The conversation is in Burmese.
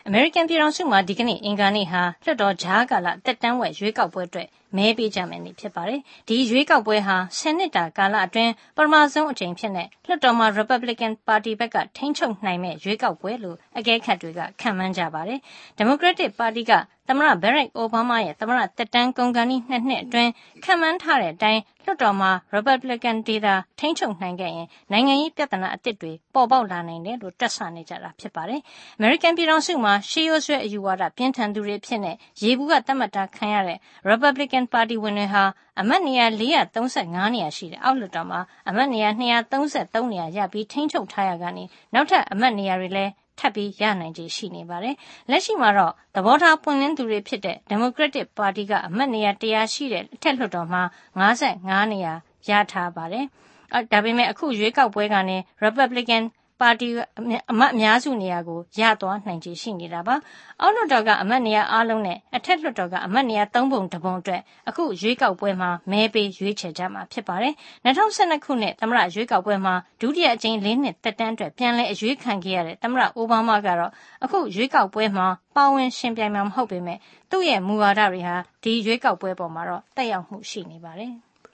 အမေရိကန်ပြည်ထောင်စုမှာဒီကနေ့အင်္ဂါနေ့ဟာလွှတ်တော်ကြားကာလတက်တန်းဝက်ရွေးကောက်ပွဲအတွက်မဲပေးကြမယ့်နေ့ဖြစ်ပါတယ်။ဒီရွေးကောက်ပွဲဟာ10နှစ်တာကာလအတွင်းပထမဆုံးအကြိမ်ဖြစ်တဲ့လွှတ်တော်မှာ Republican ပါတီဘက်ကထိန်းချုပ်နိုင်မဲ့ရွေးကောက်ပွဲလို့အကဲခတ်တွေကခန့်မှန်းကြပါတယ်။ Democratic ပါတီကသမ္မတ Barack Obama ရဲ့သမ္မတသက်တမ်းကုန်ခါနီး2နှစ်အတွင်းခန့်မှန်းထားတဲ့အတိုင်းလွှတ်တော်မှာ Republican တွေသာထိန်းချုပ်နိုင်ခဲ့ရင်နိုင်ငံရေးပြဿနာအသစ်တွေပေါ်ပေါက်လာနိုင်တယ်လို့တွက်ဆနေကြတာဖြစ်ပါတယ်။ American ပြည်ထောင်စုမှာရှေးရိုးစွဲအယူဝါဒပြင်းထန်သူတွေဖြစ်တဲ့ရေဘူးကသတ်မှတ်တာခံရတဲ့ Republican ပါတီဝင်တွေဟာအမတ်နေရာ435နေရာရှိတဲ့အောက်လွှတ်တော်မှာအမတ်နေရာ233နေရာရပြီးထိန်းချုပ်ထားရကနေနောက်ထပ်အမတ်နေရာတွေလည်းထပ်ပြီးရနိုင်ခြေရှိနေပါတယ်။လက်ရှိမှာတော့သဘောထားပွင့်လင်းသူတွေဖြစ်တဲ့ Democratic ပါတီကအမတ်နေရာ100ရှိတဲ့အထက်လွှတ်တော်မှာ55နေရာရထားပါတယ်။ဒါပေမဲ့အခုရွေးကောက်ပွဲကနေ Republican ပါတီအမတ်အများစုနေရာကိုရသွားနိုင်ခြေရှိနေတာပါ။အောက်လွှတ်တော်ကအမတ်နေရာအားလုံးနဲ့အထက်လွှတ်တော်ကအမတ်နေရာ3ပုံ1ပုံအတွက်အခုရွေးကောက်ပွဲမှာမဲပေးရွေးချယ်ကြမှာဖြစ်ပါတယ်။2012ခုနှစ်သမ္မတရွေးကောက်ပွဲမှာဒုတိယအကြိမ်4နှစ်သက်တမ်းအတွက်ပြန်လည်အရွေးခံခဲ့ရတဲ့သမ္မတအိုဘားမားကတော့အခုရွေးကောက်ပွဲမှာပါဝင်ရှင်ပြိုင်မှာမဟုတ်ပေမဲ့သူ့ရဲ့မူဝါဒတွေဟာဒီရွေးကောက်ပွဲပေါ်မှာတော့တက်ရောက်မှုရှိနေပါတယ်။